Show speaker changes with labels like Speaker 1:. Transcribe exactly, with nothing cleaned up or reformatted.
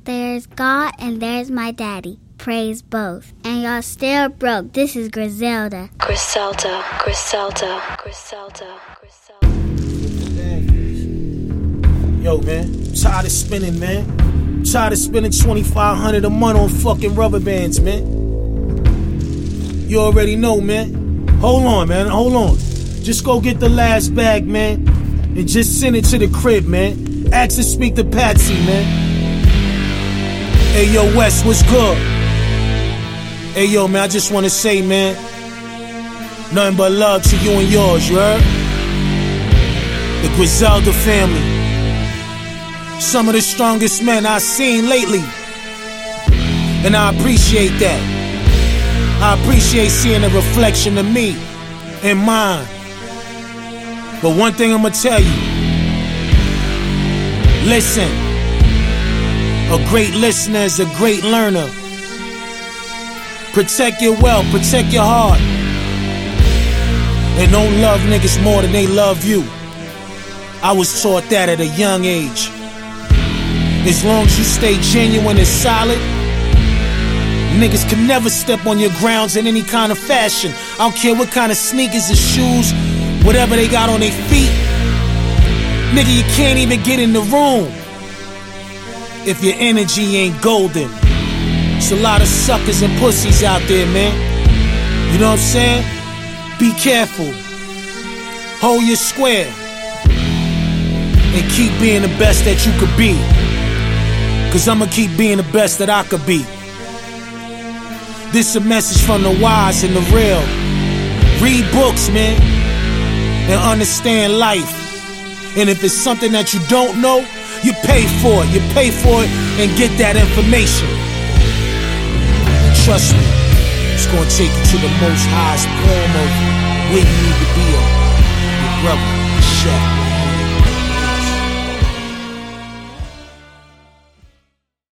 Speaker 1: There's God and there's my daddy. Praise both. And y'all still broke. This is Griselda.
Speaker 2: Griselda, Griselda, Griselda, Griselda.
Speaker 3: Yo, man, I'm tired of spinning, man. I'm tired of spending twenty-five hundred dollars a month on fucking rubber bands, man. You already know, man. Hold on, man, hold on. Just go get the last bag, man, and just send it to the crib, man. Ask to speak to Patsy, man. Hey, yo, Wes, what's good? Hey, yo, man, I just want to say, man, nothing but love to you and yours, you heard? The Griselda family. Some of the strongest men I've seen lately. And I appreciate that. I appreciate seeing a reflection of me and mine. But one thing I'm gonna tell you. Listen. A great listener is a great learner. Protect your wealth, protect your heart. And don't love niggas more than they love you. I was taught that at a young age. As long as you stay genuine and solid, niggas can never step on your grounds in any kind of fashion. I don't care what kind of sneakers or shoes, whatever they got on their feet. Nigga, you can't even get in the room if your energy ain't golden. There's a lot of suckers and pussies out there, man. You know what I'm saying? Be careful. Hold your square. And keep being the best that you could be. Cause I'ma keep being the best that I could be. This a message from the wise and the real. Read books, man, and understand life. And if it's something that you don't know, you pay for it. You pay for it and get that information. And trust me, it's gonna take you to the most highest form of where you need to be. Your brother, Chef.